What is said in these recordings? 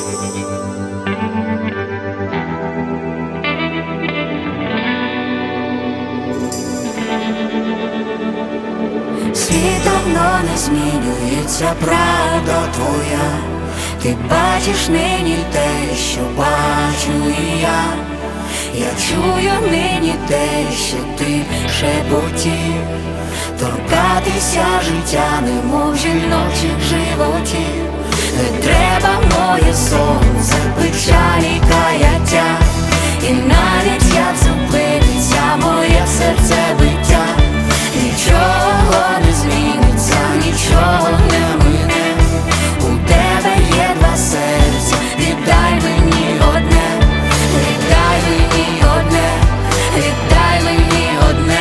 Світ давно не змінюється, правда твоя. Ти бачиш нині те, що бачу і я. Я чую нині те, що ти шепотів. Торкатися життя, немов жіночих животів. Не треба моє сонце, печалі, каяття. І навіть як зупиниться моє серце биття, нічого не зміниться, нічого не мине. У тебе є два серця, віддай мені одне, віддай мені одне, віддай мені одне.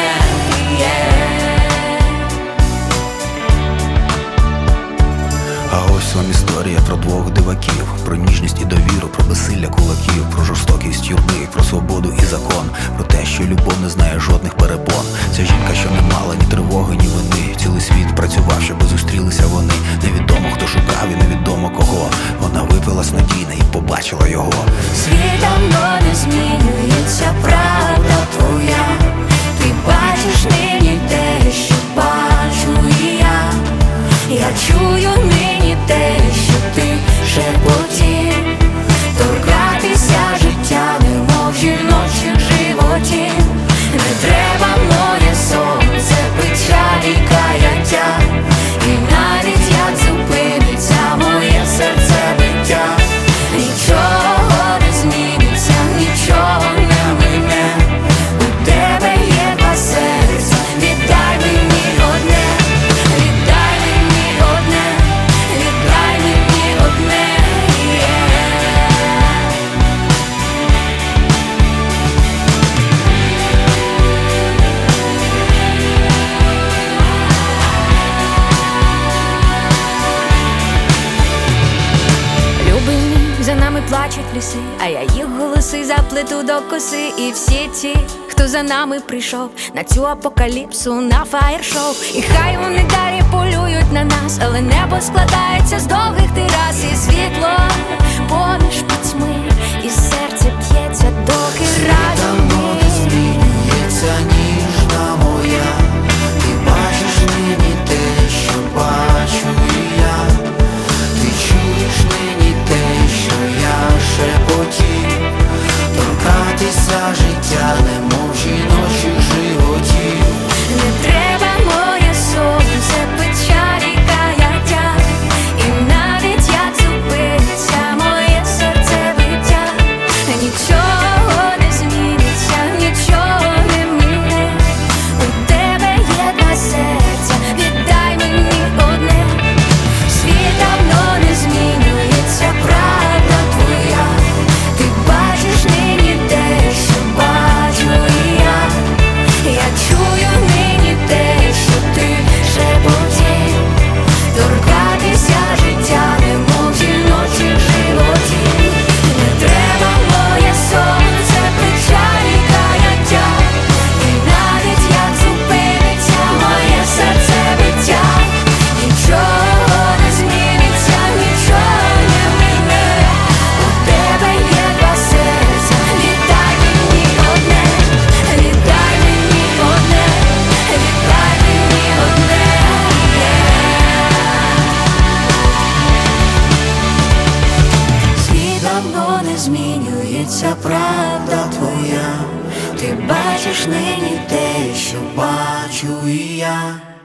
А ось вам історія про двох диваків, про ніжність і довіру, про безсилля кулаків, про жорстокість юрби, про свободу і закон, про те, що любов не знає жодних перепон. Ця жінка, що не мала ні тривоги, ні вини. Цілий світ працював, щоби зустрілися вони. Невідомо хто шукав і невідомо кого. Вона випилась надійно і побачила його. Світ давно не змінюється, правда твоя. Ти бачиш нині те, що бачу і я. Я чую нині те, що ти шепотів. Торкатися життя, немов жіночих животів. Не треба моє сонце, печалі, каяття. І навіть як зупиниться моє серце биття, нічого не зміниться, нічого не мине. У тебе є два серця, віддай мені одне, віддай мені одне, віддай мені одне. Любий мій, за нами плачуть ліси, а я їх голоси заплету до коси. І всі ті, хто за нами прийшов на цю апокаліпсу, на фаєр-шоу. І хай вони далі полюють на нас, але небо складається з довгих терас. І світло поміж пітьми, і серце б'ється, доки разом ми. Змінюється ніжна моя. Ти бачиш нині те, що бачу і я. Ти чуєш нині те, що я шепотів. Торкатися життя, немов жіночих животів. Не треба моє сонце, печалі, каяття. І навіть як зупиниться моє серце биття, нічого не зміниться, нічого не мине. У тебе є два серця, віддай мені одне. Світ давно не змінюється, правда твоя. Ти бачиш нині те, що бачу і я. Я чую нині те, що ти шепотів. Торкатися життя, немов жіночих животів. Не треба моє сонце, печалі, каяття. І навіть як зупиниться моє серце биття, нічого не зміниться, нічого не мине. У тебе є два серця, віддай мені одне, віддай мені одне, віддай мені одне. Світ давно не змінюється, правда твоя. Ти бачиш нині те, що бачу і я.